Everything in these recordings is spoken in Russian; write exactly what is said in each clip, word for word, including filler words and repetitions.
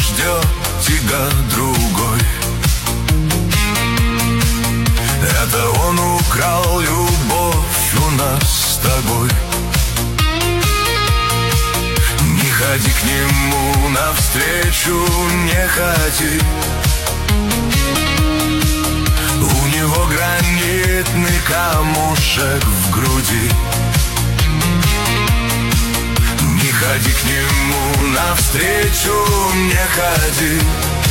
ждет тебя другой. Это он украл любовь у нас с тобой. Не ходи к нему навстречу, не ходи. У него гранитный камушек в груди. Не ходи к нему навстречу, не ходи.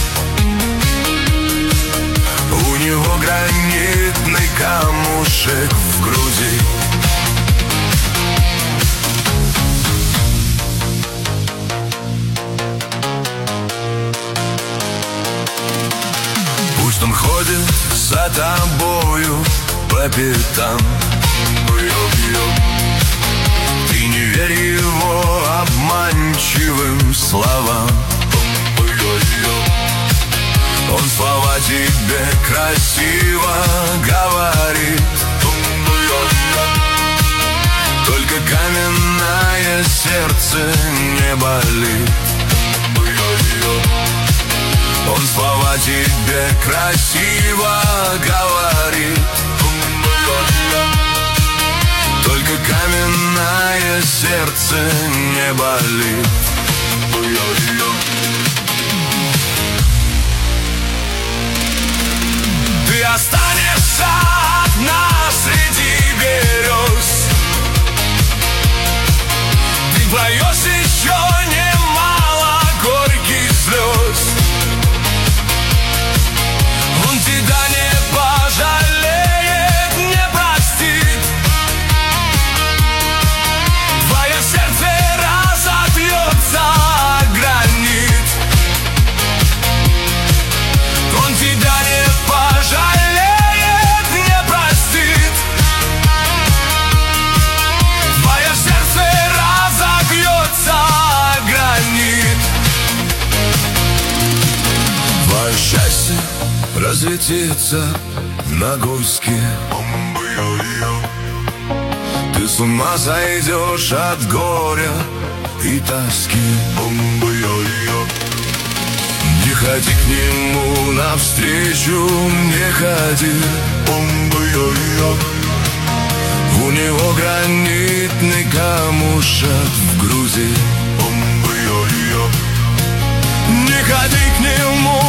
У него гранитный камушек в груди. Пусть он ходит за тобою по пятам. Ты не верь его обманчивым словам. Он слова тебе красиво говорит, только каменное сердце не болит. Он слова тебе красиво говорит, только каменное сердце не болит. Ты останешься одна среди берез. Ты прольешь еще немало горьких слез. Он тебя не пожалеет, не простит. Твое сердце разобьется о гранит. Он тебя не пожалеет, не простит. Твое сердце разобьется о гранит. Твое счастье разлетится на гуське. Ты с ума сойдешь от горя и тоски. Не ходи к нему навстречу, не ходи. У него гранитный камушек в груди. Не ходи к нему